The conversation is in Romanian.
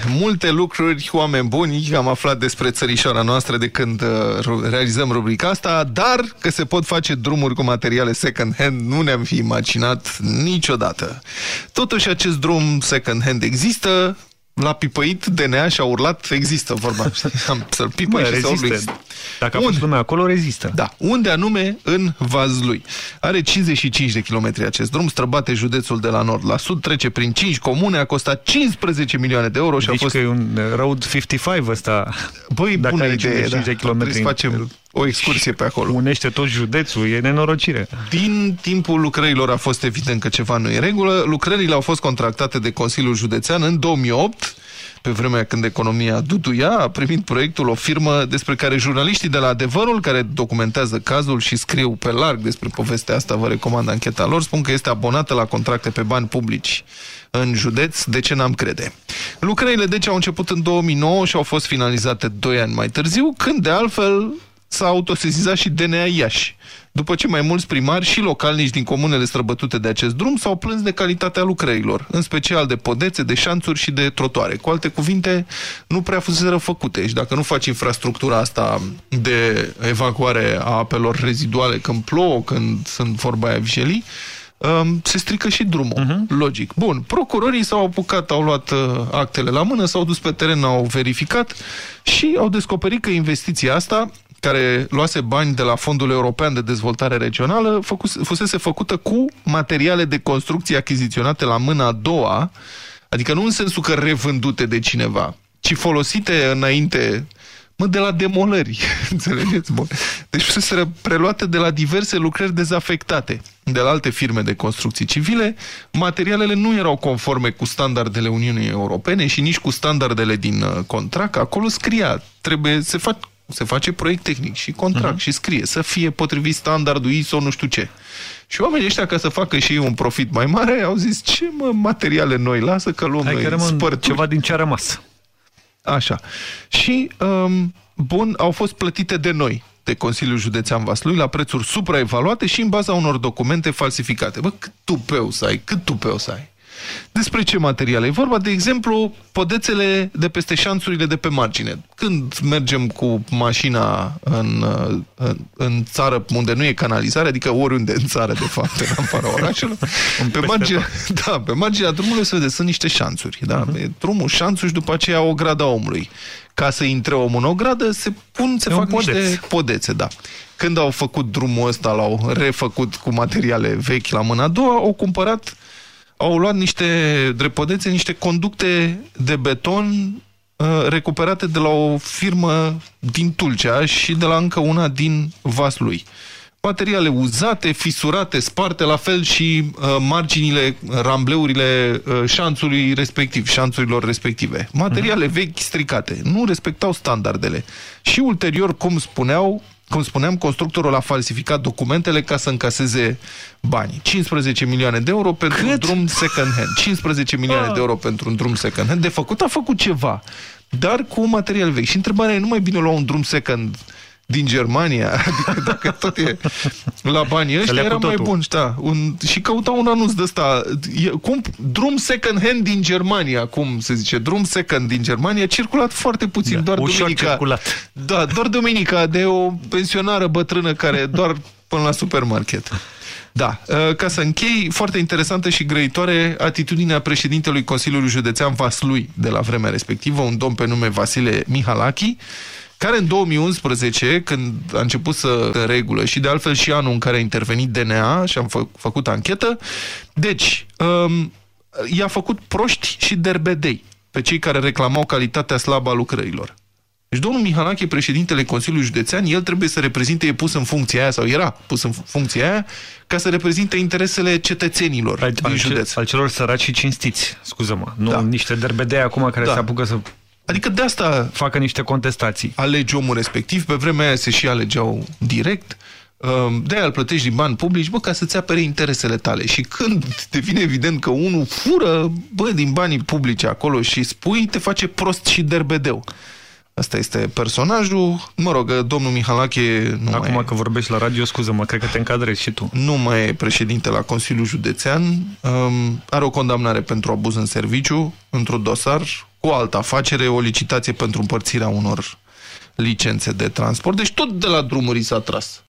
multe lucruri, oameni buni, am aflat despre țărișoara noastră de când realizăm rubrica asta, dar că se pot face drumuri cu materiale second-hand nu ne-am fi imaginat niciodată. Totuși, acest drum second-hand există, l-a pipăit DNA și a urlat, există vorba. Să-l pipăi și să oblig. Dacă a fost lumea acolo, rezistă. Da. Unde anume? În Vaslui. Are 55 de kilometri acest drum, străbate județul de la nord la sud, trece prin 5 comune, a costat 15 milioane de euro și deci a fost... că e un Road 55 ăsta. Băi, dacă bună idee, da. Trebuie să facem o excursie pe acolo. Unește tot județul, e nenorocire. Din timpul lucrărilor a fost evident că ceva nu e în regulă. Lucrările au fost contractate de Consiliul Județean în 2008, pe vremea când economia duduia, a primit proiectul o firmă despre care jurnaliștii de la Adevărul, care documentează cazul și scriu pe larg despre povestea asta, vă recomand ancheta lor, spun că este abonată la contracte pe bani publici în județ, de ce n-am crede. Lucrările deci au început în 2009 și au fost finalizate 2 ani mai târziu, când de altfel s-a autosesizat și DNA Iași, după ce mai mulți primari și localnici din comunele străbătute de acest drum s-au plâns de calitatea lucrărilor, în special de podețe, de șanțuri și de trotuare. Cu alte cuvinte, nu prea fuseseră făcute și dacă nu faci infrastructura asta de evacuare a apelor reziduale când plouă, când sunt vorba aia vijelii, se strică și drumul, logic. Bun, procurorii s-au apucat, au luat actele la mână, s-au dus pe teren, au verificat și au descoperit că investiția asta, care luase bani de la Fondul European de Dezvoltare Regională, fusese făcută cu materiale de construcție achiziționate la mâna a doua, adică nu în sensul că revândute de cineva, ci folosite înainte, de la demolări, înțelegeți? Bun. Deci fusese preluate de la diverse lucrări dezafectate, de la alte firme de construcții civile. Materialele nu erau conforme cu standardele Uniunii Europene și nici cu standardele din contract. Acolo scria, se face proiect tehnic și contract și scrie să fie potrivit standardul ISO nu știu ce. Și oamenii ăștia, ca să facă și un profit mai mare, au zis, ce materiale noi, lasă că luăm noi spărturi. Ceva din ce a rămas. Așa. Și, bun, au fost plătite de noi, de Consiliul Județean Vaslui, la prețuri supraevaluate și în baza unor documente falsificate. Bă, cât tupeu să ai. Despre ce materiale e vorba? De exemplu, podețele de peste șanțurile de pe margine. Când mergem cu mașina în țară unde nu e canalizare, adică oriunde în țară, de fapt, în afara orașelor, pe marginea drumului se vede, sunt niște șanțuri. Da? Drumul, șanțuri și după aceea o gradă a omului. Ca să intre omul în o gradă, se fac niște podețe. Da. Când au făcut drumul ăsta, l-au refăcut cu materiale vechi la mâna a doua, au luat niște drepodețe, niște conducte de beton recuperate de la o firmă din Tulcea și de la încă una din Vaslui. Materiale uzate, fisurate, sparte, la fel și marginile, rambleurile șanțurilor respective. Materiale vechi, stricate. Nu respectau standardele. Și ulterior, cum spuneam, constructorul a falsificat documentele ca să încaseze bani. 15 milioane de euro pentru un drum second-hand. 15 milioane de euro pentru un drum second-hand. De făcut a făcut ceva, dar cu material vechi. Și întrebarea e, nu mai bine lua un drum second din Germania? Adică dacă tot e la banii ăștia, era mai bun. Și căuta un anunț de ăsta. Drum second-hand din Germania, cum se zice? Drum second din Germania, a circulat foarte puțin, doar duminica. Da, doar duminica, de o pensionară bătrână care doar până la supermarket. Da, ca să închei, foarte interesantă și grăitoare atitudinea președintelui Consiliului Județean Vaslui de la vremea respectivă, un domn pe nume Vasile Mihalachi, care în 2011, când a început să în regulă și de altfel și anul în care a intervenit DNA și am făcut anchetă, deci i-a făcut proști și derbedei pe cei care reclamau calitatea slabă a lucrărilor. Deci domnul Mihalache, președintele Consiliului Județean, el trebuie să reprezinte, e pus în funcția aia, sau era pus în funcția aia, ca să reprezinte interesele cetățenilor din județ. Al celor săraci și cinstiți, scuză-mă. Nu niște derbedei acum care se apucă să... Adică de asta facă niște contestații. Alegi omul respectiv, pe vremea aia se și alegeau direct, de-aia îl plătești din bani publici, ca să-ți apere interesele tale. Și când devine evident că unul fură, din banii publici acolo și spui, te face prost și derbedeu. Asta este personajul. Mă rog, domnul Mihalache... Acum că vorbești la radio, scuză-mă, cred că te încadrezi și tu. Nu mai e președinte la Consiliul Județean. Are o condamnare pentru abuz în serviciu, într-un dosar cu altă afacere, o licitație pentru împărțirea unor licențe de transport. Deci tot de la drumuri s-a tras.